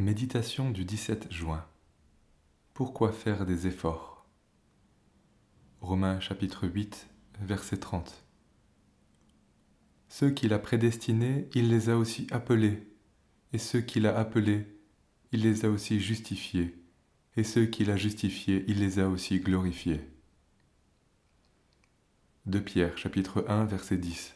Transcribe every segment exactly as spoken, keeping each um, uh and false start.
Méditation du dix-sept juin. Pourquoi faire des efforts? Romains chapitre huit, verset trente. Ceux qu'il a prédestinés, il les a aussi appelés, et ceux qu'il a appelés, il les a aussi justifiés, et ceux qu'il a justifiés, il les a aussi glorifiés. deux Pierre chapitre un, verset dix.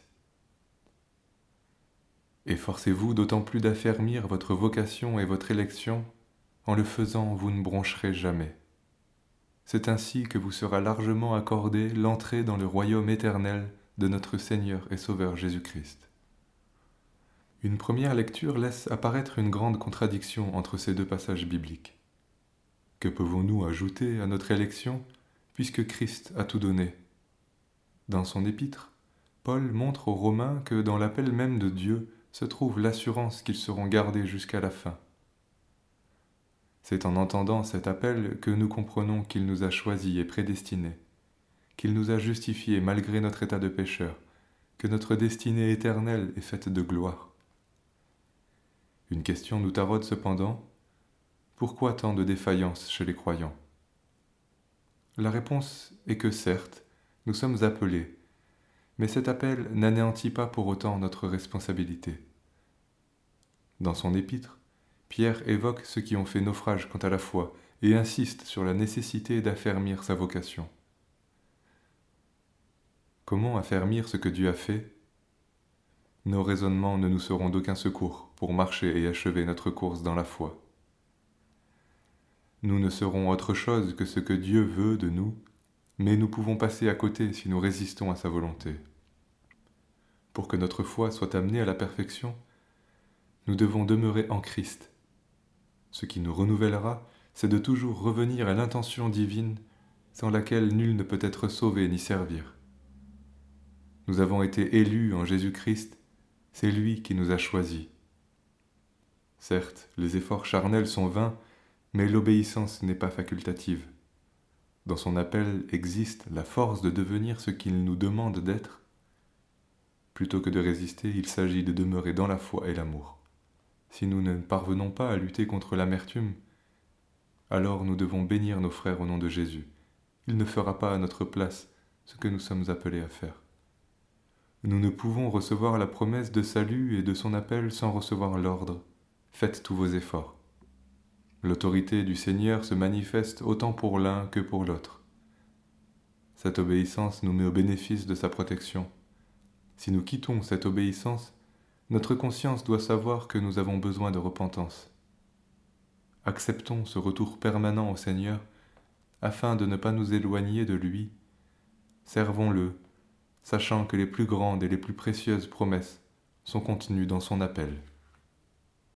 Efforcez-vous d'autant plus d'affermir votre vocation et votre élection, en le faisant vous ne broncherez jamais. C'est ainsi que vous sera largement accordée l'entrée dans le royaume éternel de notre Seigneur et Sauveur Jésus-Christ. Une première lecture laisse apparaître une grande contradiction entre ces deux passages bibliques. Que pouvons-nous ajouter à notre élection, puisque Christ a tout donné? Dans son épître, Paul montre aux Romains que dans l'appel même de Dieu se trouve l'assurance qu'ils seront gardés jusqu'à la fin. C'est en entendant cet appel que nous comprenons qu'il nous a choisis et prédestinés, qu'il nous a justifiés malgré notre état de pécheur, que notre destinée éternelle est faite de gloire. Une question nous taraude cependant: pourquoi tant de défaillances chez les croyants? La réponse est que certes, nous sommes appelés, mais cet appel n'anéantit pas pour autant notre responsabilité. Dans son épître, Pierre évoque ceux qui ont fait naufrage quant à la foi et insiste sur la nécessité d'affermir sa vocation. Comment affermir ce que Dieu a fait? Nos raisonnements ne nous seront d'aucun secours pour marcher et achever notre course dans la foi. Nous ne serons autre chose que ce que Dieu veut de nous, mais nous pouvons passer à côté si nous résistons à sa volonté. Pour que notre foi soit amenée à la perfection, nous devons demeurer en Christ. Ce qui nous renouvellera, c'est de toujours revenir à l'intention divine sans laquelle nul ne peut être sauvé ni servir. Nous avons été élus en Jésus-Christ, c'est lui qui nous a choisis. Certes, les efforts charnels sont vains, mais l'obéissance n'est pas facultative. Dans son appel existe la force de devenir ce qu'il nous demande d'être. Plutôt que de résister, il s'agit de demeurer dans la foi et l'amour. Si nous ne parvenons pas à lutter contre l'amertume, alors nous devons bénir nos frères au nom de Jésus. Il ne fera pas à notre place ce que nous sommes appelés à faire. Nous ne pouvons recevoir la promesse de salut et de son appel sans recevoir l'ordre. Faites tous vos efforts. L'autorité du Seigneur se manifeste autant pour l'un que pour l'autre. Cette obéissance nous met au bénéfice de sa protection. Si nous quittons cette obéissance, notre conscience doit savoir que nous avons besoin de repentance. Acceptons ce retour permanent au Seigneur afin de ne pas nous éloigner de lui. Servons-le, sachant que les plus grandes et les plus précieuses promesses sont contenues dans son appel.